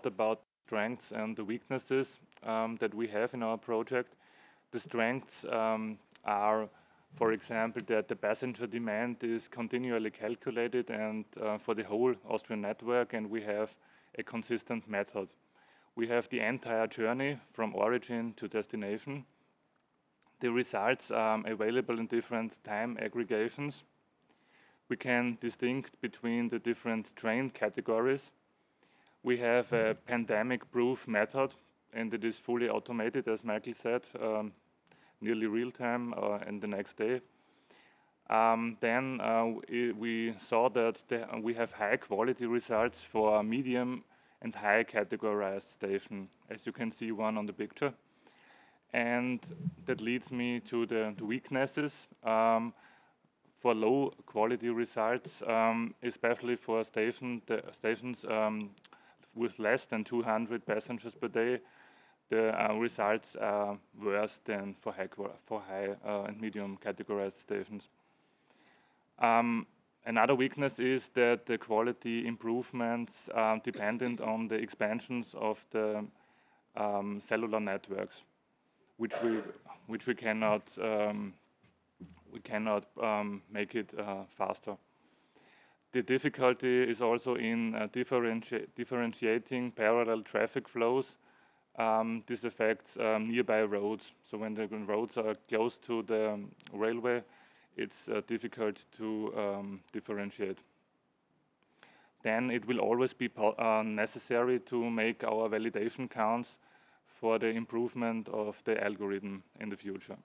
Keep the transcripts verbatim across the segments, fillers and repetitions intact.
about strengths and the weaknesses um, that we have in our project. The strengths um, are, for example, that the passenger demand is continually calculated and uh, for the whole Austrian network, and we have a consistent method. We have the entire journey from origin to destination. The results are available in different time aggregations. We can distinguish between the different train categories. We have a pandemic-proof method, and it is fully automated, as Michael said, um, nearly real-time uh, in the next day. Um, then uh, we, we saw that the, we have high-quality results for medium and high categorized station, as you can see one on the picture. And that leads me to the, the weaknesses. Um, for low quality results, um, especially for station, the stations um, with less than two hundred passengers per day, the uh, results are worse than for high, for high uh, and medium categorized stations. Um, another weakness is that the quality improvements are dependent on the expansions of the um, cellular networks, which we which we cannot um, we cannot um, make it uh, faster. The difficulty is also in uh, differenti differentiating parallel traffic flows. Um, this affects um, nearby roads. So when the roads are close to the um, railway, it's uh, difficult to um, differentiate. Then it will always be uh, necessary to make our validation counts for the improvement of the algorithm in the future.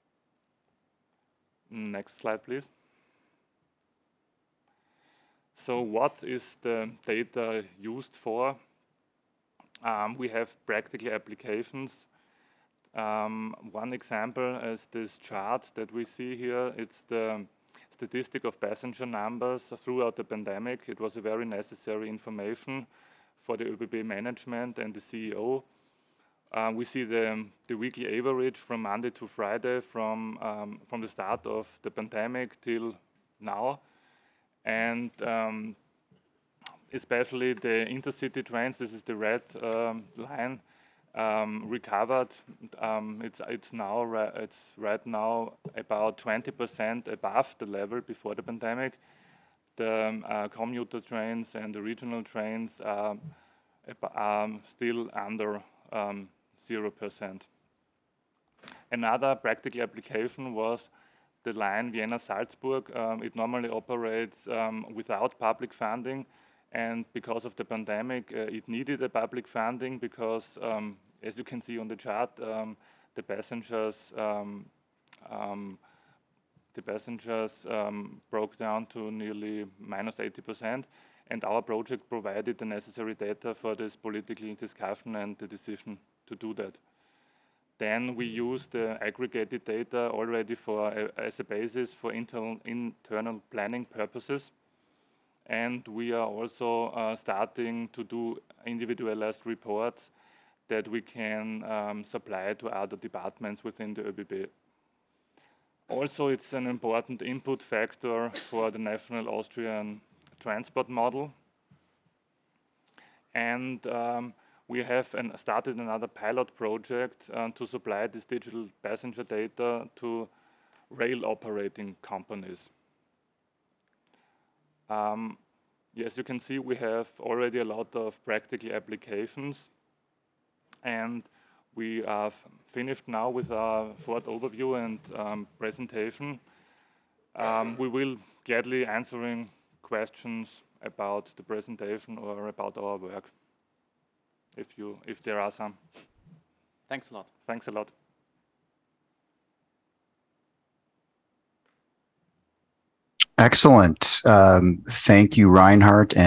Next slide, please. So what is the data used for? Um, we have practical applications. Um, one example is this chart that we see here. It's the statistic of passenger numbers throughout the pandemic. It was a very necessary information for the ÖBB management and the C E O. Uh, we see the, the weekly average from Monday to Friday from, um, from the start of the pandemic till now. And um, especially the intercity trains, this is the red um, line, um, recovered. Um, it's, it's, now, it's right now about twenty percent above the level before the pandemic. The um, uh, commuter trains and the regional trains are um, still under um, zero percent. Another practical application was the line Vienna-Salzburg. Um, it normally operates um, without public funding, and because of the pandemic, uh, it needed a public funding because, um, as you can see on the chart, um, the passengers um, um, the passengers um, broke down to nearly minus eighty percent, and our project provided the necessary data for this political discussion and the decision to do that. Then we use the aggregated data already for uh, as a basis for internal, internal planning purposes. And we are also uh, starting to do individualized reports that we can um, supply to other departments within the ÖBB. Also, it's an important input factor for the national Austrian transport model. And um, we have an, started another pilot project uh, to supply this digital passenger data to rail operating companies. Um, yes, you can see we have already a lot of practical applications, and we are finished now with our short overview and um, presentation. Um, we will gladly answering questions about the presentation or about our work, if you if there are some. Thanks a lot. Thanks a lot. Excellent. Um, thank you, Reinhard.